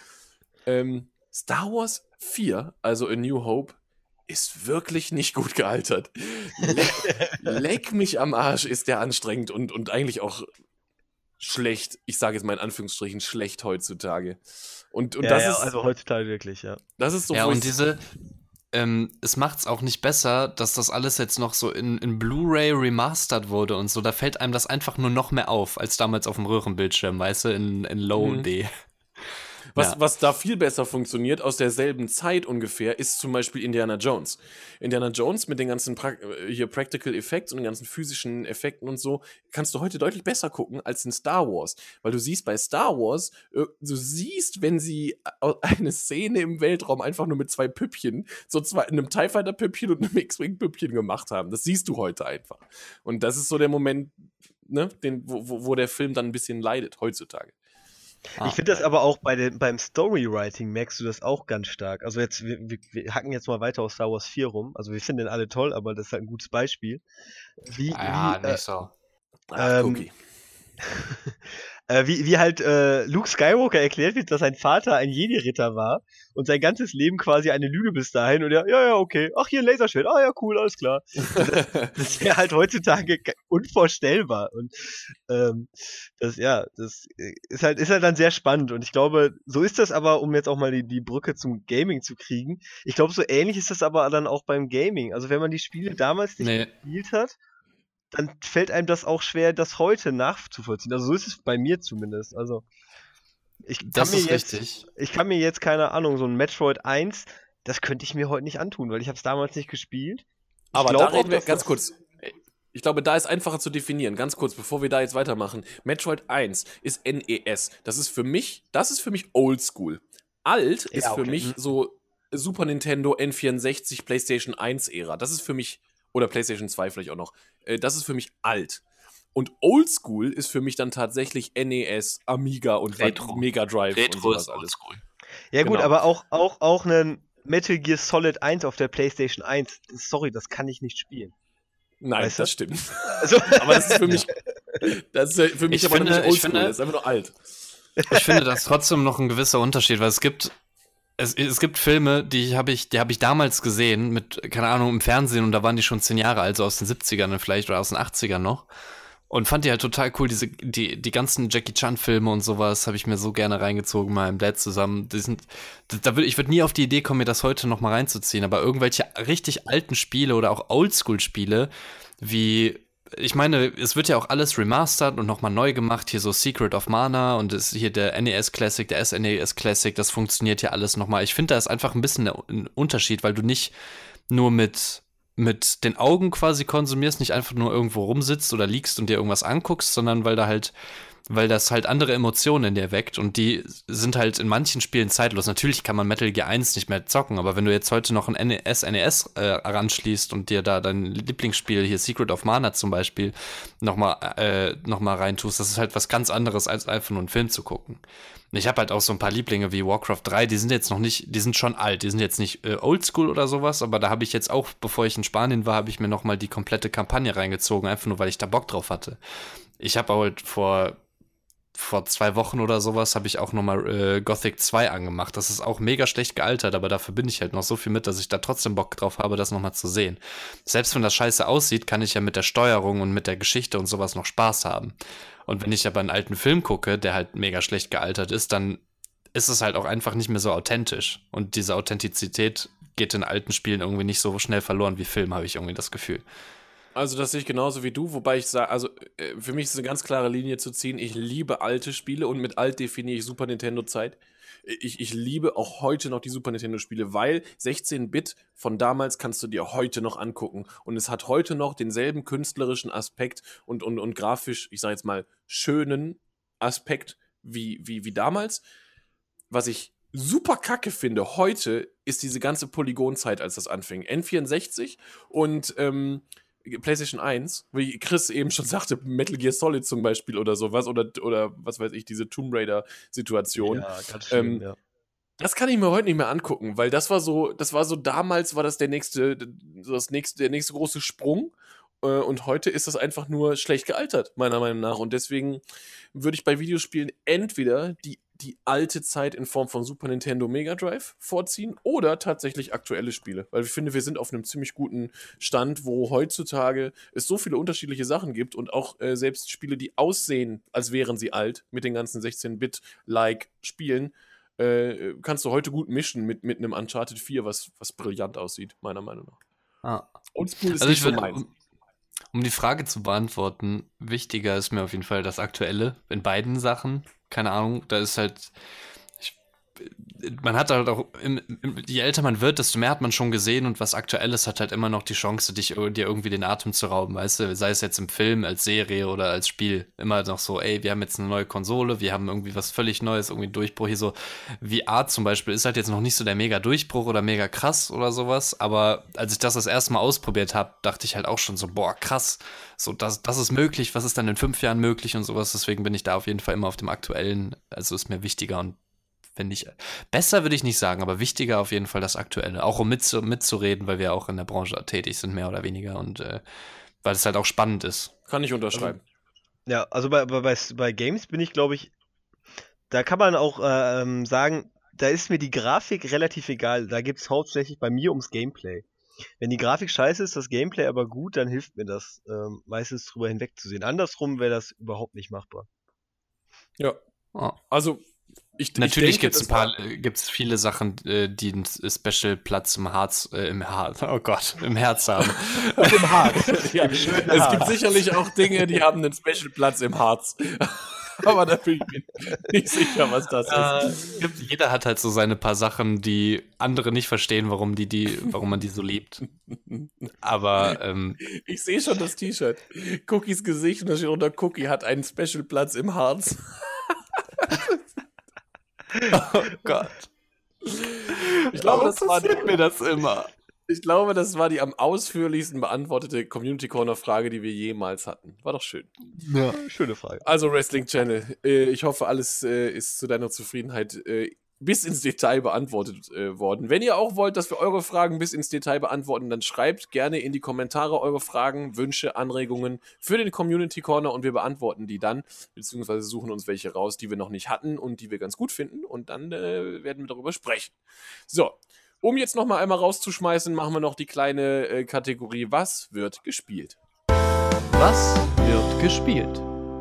Star Wars 4, also A New Hope, ist wirklich nicht gut gealtert. Leck mich am Arsch, ist der anstrengend und eigentlich auch schlecht, ich sage jetzt mal in Anführungsstrichen, schlecht heutzutage. Und Ja, das ja, ist, also heutzutage wirklich, ja. das ist so, Ja, wo und ich- es macht's auch nicht besser, dass das alles jetzt noch so in Blu-ray remastert wurde und so. Da fällt einem das einfach nur noch mehr auf, als damals auf dem Röhrenbildschirm, weißt du, in Low-D. Ja. Was da viel besser funktioniert, aus derselben Zeit ungefähr, ist zum Beispiel Indiana Jones. Indiana Jones mit den ganzen hier Practical Effects und den ganzen physischen Effekten und so, kannst du heute deutlich besser gucken als in Star Wars. Weil du siehst bei Star Wars, du siehst, wenn sie eine Szene im Weltraum einfach nur mit zwei Püppchen, einem TIE Fighter Püppchen und einem X-Wing Püppchen gemacht haben. Das siehst du heute einfach. Und das ist so der Moment, ne, wo der Film dann ein bisschen leidet heutzutage. Ich finde das aber auch beim Storywriting merkst du das auch ganz stark. Also jetzt, wir hacken jetzt mal weiter aus Star Wars 4 rum. Also wir finden den alle toll, aber das ist halt ein gutes Beispiel. Nicht so. Cookie. Wie halt Luke Skywalker erklärt wird, dass sein Vater ein Jedi-Ritter war und sein ganzes Leben quasi eine Lüge bis dahin und ja, okay. Ach, hier ein Laserschwert. Ah ja, cool, alles klar. Das wäre halt heutzutage unvorstellbar. Und das ist halt dann sehr spannend. Und ich glaube, so ist das aber, um jetzt auch mal die Brücke zum Gaming zu kriegen. Ich glaube, so ähnlich ist das aber dann auch beim Gaming. Also wenn man die Spiele damals nicht gespielt hat, dann fällt einem das auch schwer, das heute nachzuvollziehen. Also so ist es bei mir zumindest. Also ich kann mir jetzt, keine Ahnung, so ein Metroid 1, das könnte ich mir heute nicht antun, weil ich habe es damals nicht gespielt. Aber da reden wir ganz kurz. Ich glaube, da ist einfacher zu definieren. Ganz kurz, bevor wir da jetzt weitermachen. Metroid 1 ist NES. Das ist für mich Oldschool. Alt ist für mich so Super Nintendo, N64, PlayStation 1 Ära. Das ist für mich, oder PlayStation 2 vielleicht auch noch. Das ist für mich alt. Und Oldschool ist für mich dann tatsächlich NES, Amiga und Mega Drive und sowas alles. Oldschool. Ja gut, Genau. aber auch einen Metal Gear Solid 1 auf der PlayStation 1, sorry, das kann ich nicht spielen. Nein, Weißt du? das stimmt. Also, Aber das ist für mich, Ich aber finde- nicht ich Oldschool, finde- das ist einfach nur alt. Ich finde das trotzdem noch ein gewisser Unterschied, weil es gibt Filme, die habe ich damals gesehen, mit, keine Ahnung, im Fernsehen, und da waren die schon 10 Jahre alt, so aus den 70ern vielleicht oder aus den 80ern noch. Und fand die halt total cool, die ganzen Jackie Chan-Filme und sowas habe ich mir so gerne reingezogen, mal im Dad zusammen. Ich würde nie auf die Idee kommen, mir das heute noch mal reinzuziehen, aber irgendwelche richtig alten Spiele oder auch Oldschool-Spiele, ich meine, es wird ja auch alles remastert und nochmal neu gemacht, hier so Secret of Mana und ist hier der NES Classic, der SNES Classic, das funktioniert ja alles nochmal. Ich finde, da ist einfach ein bisschen ein Unterschied, weil du nicht nur mit den Augen quasi konsumierst, nicht einfach nur irgendwo rumsitzt oder liegst und dir irgendwas anguckst, sondern weil das halt andere Emotionen in dir weckt und die sind halt in manchen Spielen zeitlos. Natürlich kann man Metal Gear 1 nicht mehr zocken, aber wenn du jetzt heute noch ein NES ranschließt und dir da dein Lieblingsspiel, hier Secret of Mana zum Beispiel, noch mal reintust, das ist halt was ganz anderes, als einfach nur einen Film zu gucken. Und ich habe halt auch so ein paar Lieblinge wie Warcraft 3, die sind jetzt noch nicht, die sind schon alt, die sind jetzt nicht oldschool oder sowas, aber da habe ich jetzt auch, bevor ich in Spanien war, habe ich mir noch mal die komplette Kampagne reingezogen, einfach nur, weil ich da Bock drauf hatte. Ich habe halt vor 2 Wochen oder sowas habe ich auch nochmal Gothic 2 angemacht. Das ist auch mega schlecht gealtert, aber da verbinde ich halt noch so viel mit, dass ich da trotzdem Bock drauf habe, das nochmal zu sehen. Selbst wenn das scheiße aussieht, kann ich ja mit der Steuerung und mit der Geschichte und sowas noch Spaß haben. Und wenn ich aber einen alten Film gucke, der halt mega schlecht gealtert ist, dann ist es halt auch einfach nicht mehr so authentisch. Und diese Authentizität geht in alten Spielen irgendwie nicht so schnell verloren wie Film, habe ich irgendwie das Gefühl. Also das sehe ich genauso wie du, wobei ich sage, also für mich ist es eine ganz klare Linie zu ziehen. Ich liebe alte Spiele und mit alt definiere ich Super Nintendo-Zeit. Ich liebe auch heute noch die Super Nintendo-Spiele, weil 16-Bit von damals kannst du dir heute noch angucken. Und es hat heute noch denselben künstlerischen Aspekt und grafisch, ich sage jetzt mal, schönen Aspekt wie damals. Was ich super kacke finde heute, ist diese ganze Polygonzeit, als das anfing. N64 und PlayStation 1, wie Chris eben schon sagte, Metal Gear Solid zum Beispiel oder sowas, oder was weiß ich, diese Tomb Raider-Situation. ja, ganz schön, ja. Das kann ich mir heute nicht mehr angucken, weil das war so damals war das der nächste große Sprung. Und heute ist das einfach nur schlecht gealtert, meiner Meinung nach. Und deswegen würde ich bei Videospielen entweder die die alte Zeit in Form von Super Nintendo Mega Drive vorziehen oder tatsächlich aktuelle Spiele. Weil ich finde, wir sind auf einem ziemlich guten Stand, wo heutzutage es so viele unterschiedliche Sachen gibt und auch selbst Spiele, die aussehen, als wären sie alt, mit den ganzen 16-Bit-like Spielen, kannst du heute gut mischen mit einem Uncharted 4, was brillant aussieht, meiner Meinung nach. Ah. Oldschool ist Also nicht ich so würde, meins. um die Frage zu beantworten, wichtiger ist mir auf jeden Fall das Aktuelle in beiden Sachen. Keine Ahnung, da ist halt, man hat halt auch, je älter man wird, desto mehr hat man schon gesehen und was Aktuelles hat halt immer noch die Chance, dir irgendwie den Atem zu rauben, weißt du, sei es jetzt im Film, als Serie oder als Spiel, immer noch so, ey, wir haben jetzt eine neue Konsole, wir haben irgendwie was völlig Neues, irgendwie einen Durchbruch, hier so, VR zum Beispiel ist halt jetzt noch nicht so der mega Durchbruch oder mega krass oder sowas, aber als ich das erste Mal ausprobiert habe, dachte ich halt auch schon so, boah, krass, so, das ist möglich, was ist dann in 5 Jahren möglich und sowas, deswegen bin ich da auf jeden Fall immer auf dem Aktuellen, also ist mir wichtiger und wenn ich, besser würde ich nicht sagen, aber wichtiger auf jeden Fall das Aktuelle. Auch um mitzureden, weil wir auch in der Branche tätig sind, mehr oder weniger. Und weil es halt auch spannend ist. Kann ich unterschreiben. Ja, also bei Games bin ich, glaube ich, da kann man auch sagen, da ist mir die Grafik relativ egal. Da geht es hauptsächlich bei mir ums Gameplay. Wenn die Grafik scheiße ist, das Gameplay aber gut, dann hilft mir das meistens drüber hinwegzusehen. Andersrum wäre das überhaupt nicht machbar. Ja. Oh. Also, natürlich denke, gibt's viele Sachen, die einen Special-Platz im Herz haben. Und im Harz. Ja, es gibt sicherlich auch Dinge, die haben einen Special-Platz im Harz. Aber da bin ich mir nicht sicher, was das ist. Jeder hat halt so seine paar Sachen, die andere nicht verstehen, warum man die so liebt. Aber ich sehe schon das T-Shirt. Cookies Gesicht und da steht unter Cookie hat einen Special-Platz im Harz. oh Gott. Ich glaube, das war die am ausführlichsten beantwortete Community Corner Frage, die wir jemals hatten. War doch schön. Ja, schöne Frage. Also Wrestling Channel, ich hoffe, alles ist zu deiner Zufriedenheit bis ins Detail beantwortet worden. Wenn ihr auch wollt, dass wir eure Fragen bis ins Detail beantworten, dann schreibt gerne in die Kommentare eure Fragen, Wünsche, Anregungen für den Community Corner und wir beantworten die dann, beziehungsweise suchen uns welche raus, die wir noch nicht hatten und die wir ganz gut finden und dann werden wir darüber sprechen. So, um jetzt noch mal einmal rauszuschmeißen, machen wir noch die kleine Kategorie Was wird gespielt? Was wird gespielt?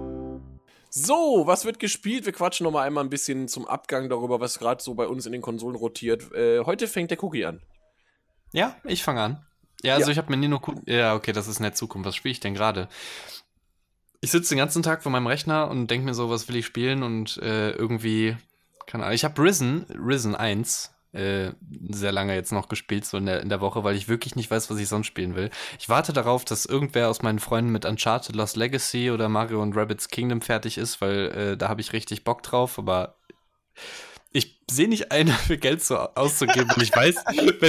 So, was wird gespielt? Wir quatschen noch mal einmal ein bisschen zum Abgang darüber, was gerade so bei uns in den Konsolen rotiert. Heute fängt der Cookie an. Ja, ich fange an. Ja, also ich habe mir nie nur ja, okay, das ist in der Zukunft. Was spiele ich denn gerade? Ich sitze den ganzen Tag vor meinem Rechner und denke mir so, was will ich spielen? Und irgendwie, keine Ahnung. Ich habe Risen 1 sehr lange jetzt noch gespielt, so in der Woche, weil ich wirklich nicht weiß, was ich sonst spielen will. Ich warte darauf, dass irgendwer aus meinen Freunden mit Uncharted Lost Legacy oder Mario und Rabbids Kingdom fertig ist, weil da habe ich richtig Bock drauf, aber ich sehe nicht ein, dafür Geld so auszugeben, und ich weiß,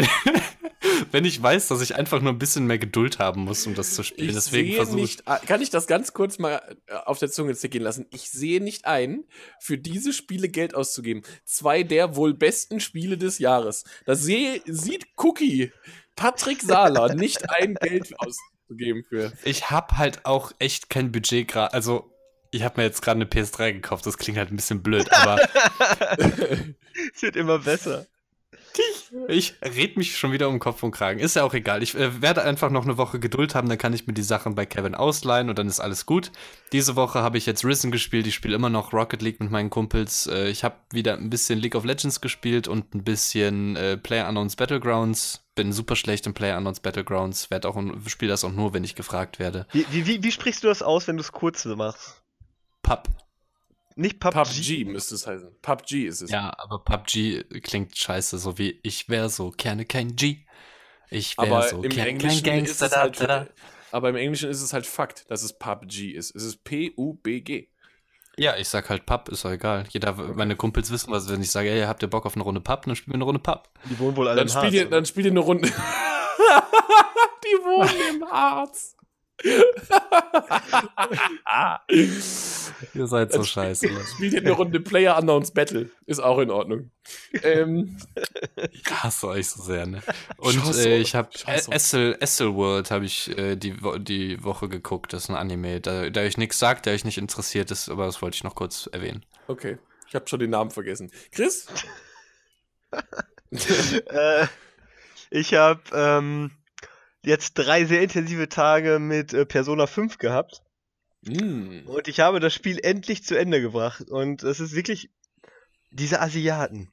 wenn ich weiß, dass ich einfach nur ein bisschen mehr Geduld haben muss, um das zu spielen. Deswegen versuche ich. Kann ich das ganz kurz mal auf der Zunge zergehen lassen? Ich sehe nicht ein, für diese Spiele Geld auszugeben. 2 der wohl besten Spiele des Jahres. Da sieht Cookie, Patrick Sahler, nicht ein, Geld auszugeben für. Ich habe halt auch echt kein Budget gerade. Also, ich habe mir jetzt gerade eine PS3 gekauft. Das klingt halt ein bisschen blöd, aber Es wird immer besser. ich red mich schon wieder um Kopf und Kragen. Ist ja auch egal. Ich werde einfach noch eine Woche Geduld haben, dann kann ich mir die Sachen bei Kevin ausleihen und dann ist alles gut. Diese Woche habe ich jetzt Risen gespielt. Ich spiele immer noch Rocket League mit meinen Kumpels. Ich habe wieder ein bisschen League of Legends gespielt und ein bisschen PlayerUnknown's Battlegrounds. Bin super schlecht in PlayerUnknown's Battlegrounds. Spiele das auch nur, wenn ich gefragt werde. Wie sprichst du das aus, wenn du es kurz machst? Pub. Nicht PUBG? PUBG müsste es heißen. PUBG ist es. Ja, aber PUBG klingt scheiße, so wie ich wäre so gerne kein G. Ich wäre Aber so im gerne kein Englischen Gangster. ist es halt, aber im Englischen ist es halt Fakt, dass es PUBG ist. Es ist PUBG. Ja, ich sag halt Pub, ist doch egal. Meine Kumpels wissen was, wenn ich sage, ey, habt ihr Bock auf eine Runde Pub, dann spielen wir eine Runde Pub. Die wohnen wohl alle im Harz. Dann spiel dir eine Runde. Die wohnen im Harz. Ihr seid so scheiße. Spielt ihr eine Runde PlayerUnknown's Battle. Ist auch in Ordnung. Ich hasse euch so sehr, ne? Und ich habe Esselworld habe ich die Woche geguckt. Das ist ein Anime. Da euch nichts sagt, der euch nicht interessiert ist, aber das wollte ich noch kurz erwähnen. Okay. Ich habe schon den Namen vergessen. Chris? Ich habe jetzt 3 sehr intensive Tage mit Persona 5 gehabt. Und ich habe das Spiel endlich zu Ende gebracht. Und es ist wirklich diese Asiaten.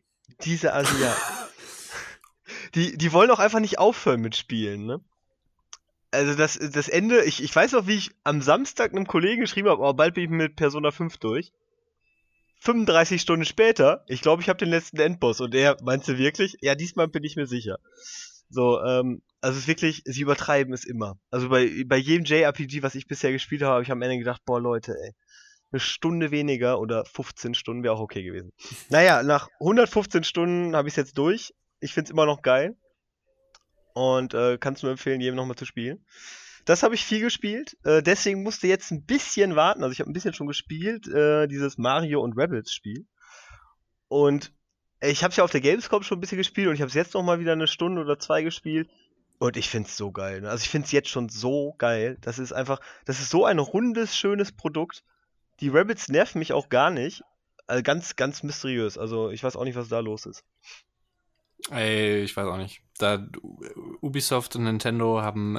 Die wollen auch einfach nicht aufhören mit Spielen, ne? Also das Ende, ich weiß noch, wie ich am Samstag einem Kollegen geschrieben habe, oh, bald bin ich mit Persona 5 durch. 35 Stunden später, ich glaube, ich habe den letzten Endboss. Und er, meinst du wirklich? Ja, diesmal bin ich mir sicher. So, also es ist wirklich, sie übertreiben es immer. Also bei jedem JRPG, was ich bisher gespielt habe, habe ich am Ende gedacht, boah Leute, ey, eine Stunde weniger oder 15 Stunden wäre auch okay gewesen. Naja, nach 115 Stunden habe ich es jetzt durch. Ich finde es immer noch geil. Und kann es nur empfehlen, jedem nochmal zu spielen. Das habe ich viel gespielt. Deswegen musste jetzt ein bisschen warten. Also ich habe ein bisschen schon gespielt, dieses Mario und Rabbids Spiel. Und ich habe es ja auf der Gamescom schon ein bisschen gespielt und ich habe es jetzt nochmal wieder 1 Stunde oder 2 gespielt. Und ich finde es so geil. Ne? Also ich finde es jetzt schon so geil. Das ist so ein rundes, schönes Produkt. Die Rabbids nerven mich auch gar nicht. Also ganz, ganz mysteriös. Also ich weiß auch nicht, was da los ist. Ey, ich weiß auch nicht. Da Ubisoft und Nintendo haben,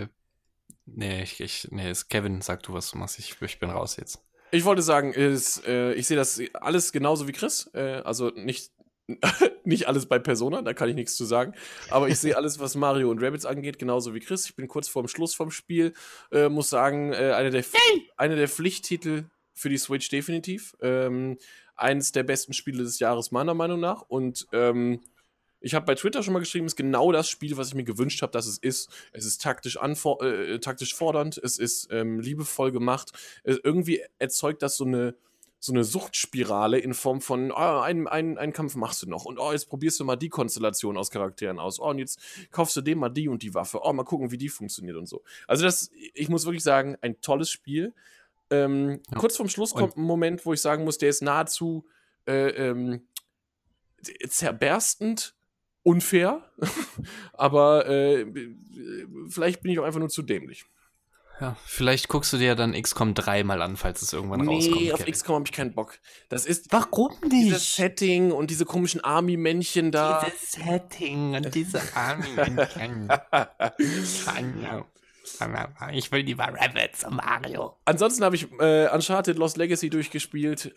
Kevin, sag du, was du machst. Ich bin raus jetzt. Ich wollte sagen, ich sehe das alles genauso wie Chris. Also nicht alles bei Persona, da kann ich nichts zu sagen. Aber ich sehe alles, was Mario und Rabbids angeht, genauso wie Chris. Ich bin kurz vorm Schluss vom Spiel. Muss sagen, einer der Pflichttitel für die Switch definitiv. Eines der besten Spiele des Jahres meiner Meinung nach. Und ich habe bei Twitter schon mal geschrieben, es ist genau das Spiel, was ich mir gewünscht habe, dass es ist. Es ist taktisch fordernd, es ist liebevoll gemacht. Irgendwie erzeugt das so eine Suchtspirale in Form von, einen Kampf machst du noch und jetzt probierst du mal die Konstellation aus Charakteren aus. Und jetzt kaufst du dem mal die und die Waffe. Mal gucken, wie die funktioniert und so. Also ich muss wirklich sagen, ein tolles Spiel. Kurz vorm Schluss kommt ein Moment, wo ich sagen muss, der ist nahezu zerberstend unfair, aber vielleicht bin ich auch einfach nur zu dämlich. Ja, vielleicht guckst du dir dann XCOM 3 mal an, falls es irgendwann rauskommt. Nee, auf XCOM habe ich keinen Bock. Das ist Warum nicht? dieses Setting und diese komischen Army-Männchen da. Dieses Setting und diese Army-Männchen. Ich will lieber Rabbids und Mario. Ansonsten habe ich Uncharted Lost Legacy durchgespielt,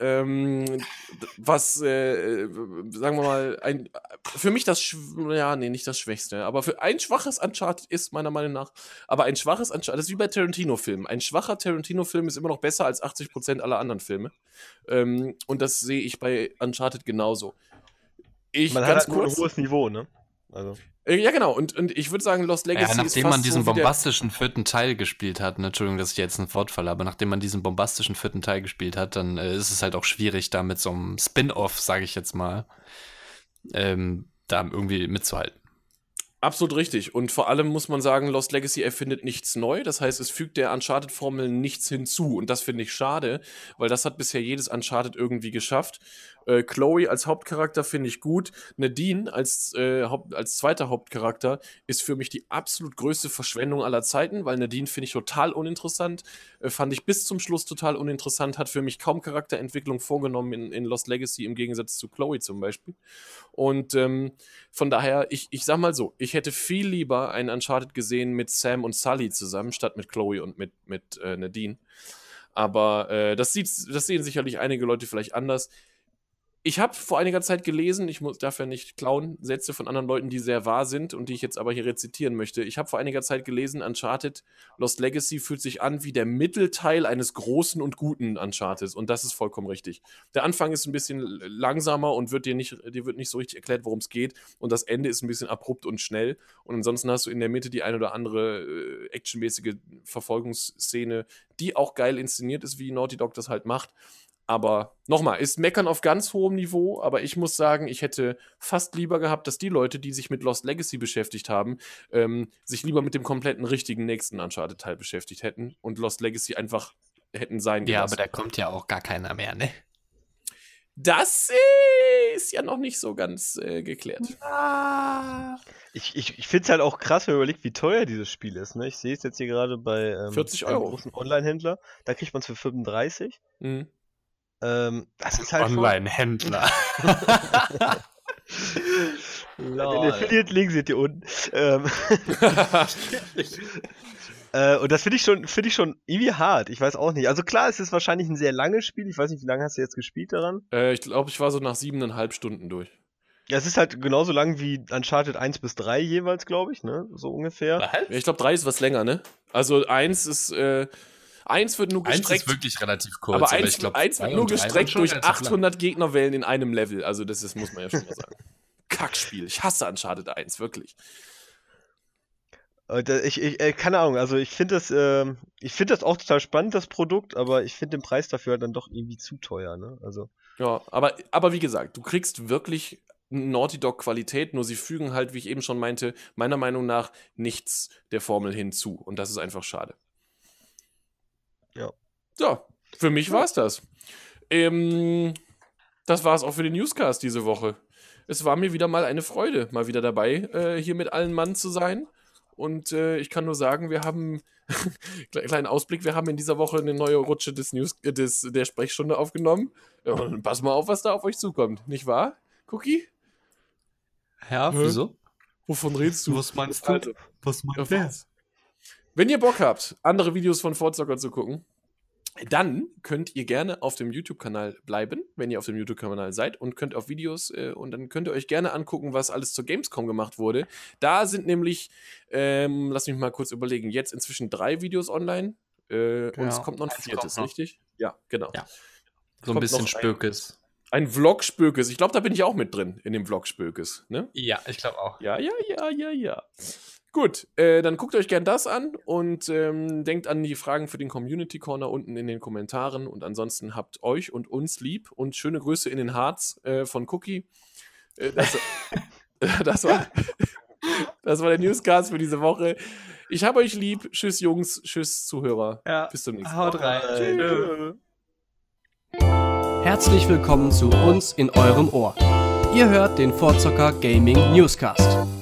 was, sagen wir mal, für mich nicht das Schwächste, aber für ein schwaches Uncharted ist meiner Meinung nach, aber ein schwaches Uncharted, das ist wie bei Tarantino-Filmen. Ein schwacher Tarantino-Film ist immer noch besser als 80% aller anderen Filme. Und das sehe ich bei Uncharted genauso. Man hat halt ein hohes Niveau, ne? Also. Ja, genau. Und ich würde sagen, Lost Legacy ist nachdem fast man diesen so bombastischen 4. Teil gespielt hat, Entschuldigung, dass ich jetzt ein Wort falle, aber nachdem man diesen bombastischen 4. Teil gespielt hat, dann ist es halt auch schwierig, da mit so einem Spin-Off, sage ich jetzt mal, da irgendwie mitzuhalten. Absolut richtig. Und vor allem muss man sagen, Lost Legacy erfindet nichts neu. Das heißt, es fügt der Uncharted-Formel nichts hinzu. Und das finde ich schade, weil das hat bisher jedes Uncharted irgendwie geschafft. Chloe als Hauptcharakter finde ich gut. Nadine als zweiter Hauptcharakter ist für mich die absolut größte Verschwendung aller Zeiten, weil Nadine finde ich total uninteressant. Fand ich bis zum Schluss total uninteressant. Hat für mich kaum Charakterentwicklung vorgenommen in Lost Legacy im Gegensatz zu Chloe zum Beispiel. Und von daher, ich sag mal so, ich hätte viel lieber einen Uncharted gesehen mit Sam und Sully zusammen, statt mit Chloe und mit Nadine. Aber das sehen sicherlich einige Leute vielleicht anders. Ich habe vor einiger Zeit gelesen, darf ja nicht klauen, Sätze von anderen Leuten, die sehr wahr sind und die ich jetzt aber hier rezitieren möchte. Ich habe vor einiger Zeit gelesen, Uncharted Lost Legacy fühlt sich an wie der Mittelteil eines großen und guten Uncharted und das ist vollkommen richtig. Der Anfang ist ein bisschen langsamer und dir wird nicht so richtig erklärt, worum es geht und das Ende ist ein bisschen abrupt und schnell und ansonsten hast du in der Mitte die ein oder andere actionmäßige Verfolgungsszene, die auch geil inszeniert ist, wie Naughty Dog das halt macht. Aber nochmal, ist Meckern auf ganz hohem Niveau, aber ich muss sagen, ich hätte fast lieber gehabt, dass die Leute, die sich mit Lost Legacy beschäftigt haben, sich lieber mit dem kompletten richtigen nächsten Uncharted-Teil beschäftigt hätten und Lost Legacy einfach hätten sein gelassen. Ja, aber da kommt ja auch gar keiner mehr, ne? Das ist ja noch nicht so ganz geklärt. Ich finde es halt auch krass, wenn man überlegt, wie teuer dieses Spiel ist. Ne? Ich sehe es jetzt hier gerade bei 40 einem Euro. großen Online-Händler. Da kriegt man es für 35. Mhm. Das ist halt Online-Händler. Den Affiliate-Link seht ihr unten. Und das finde ich schon irgendwie hart. Ich weiß auch nicht. Also klar, es ist wahrscheinlich ein sehr langes Spiel. Ich weiß nicht, wie lange hast du jetzt gespielt daran? Ich glaube, ich war so nach 7,5 Stunden durch. Ja, es ist halt genauso lang wie Uncharted 1 bis 3 jeweils, glaube ich, ne? So ungefähr. Ja, ich glaube, 3 ist was länger, ne? Also 1 ist, 1 wird nur gestreckt. 1 ist wirklich relativ kurz. Aber 1 wird nur gestreckt durch 800 lang. Gegnerwellen in einem Level. Also das muss man ja schon mal sagen. Kackspiel. Ich hasse Uncharted 1, wirklich. Keine Ahnung, also ich finde das auch total spannend, das Produkt, aber ich finde den Preis dafür dann doch irgendwie zu teuer, ne? Also. Ja, aber wie gesagt, du kriegst wirklich Naughty Dog Qualität, nur sie fügen halt, wie ich eben schon meinte, meiner Meinung nach nichts der Formel hinzu. Und das ist einfach schade. Ja. So, für mich war's das. Das war's auch für den Newscast diese Woche. Es war mir wieder mal eine Freude, mal wieder dabei, hier mit allen Mann zu sein. Und ich kann nur sagen, wir haben, kleinen Ausblick, wir haben in dieser Woche eine neue Rutsche der Sprechstunde aufgenommen. Und pass mal auf, was da auf euch zukommt. Nicht wahr, Cookie? Ja, wieso? Wovon redest du? Was meinst du? Also, Was meinst ja, wenn ihr Bock habt, andere Videos von Fortzocker zu gucken, dann könnt ihr gerne auf dem YouTube-Kanal bleiben, wenn ihr auf dem YouTube-Kanal seid, und könnt auf Videos und dann könnt ihr euch gerne angucken, was alles zur Gamescom gemacht wurde. Da sind nämlich, lass mich mal kurz überlegen, jetzt inzwischen 3 Videos online und es kommt noch ein 4., richtig? Ja, genau. Ja. So ein bisschen Spökes. Ein Vlog-Spökes. Ich glaube, da bin ich auch mit drin, in dem Vlog-Spökes, ne? Ja, ich glaube auch. Ja. Gut, dann guckt euch gern das an und denkt an die Fragen für den Community Corner unten in den Kommentaren. Und ansonsten habt euch und uns lieb und schöne Grüße in den Harz von Cookie. Das war der Newscast für diese Woche. Ich hab euch lieb. Tschüss, Jungs. Tschüss, Zuhörer. Ja. Bis zum nächsten Haut Mal. rein. Tschüss. Herzlich willkommen zu uns in eurem Ohr. Ihr hört den Fortzocker Gaming Newscast.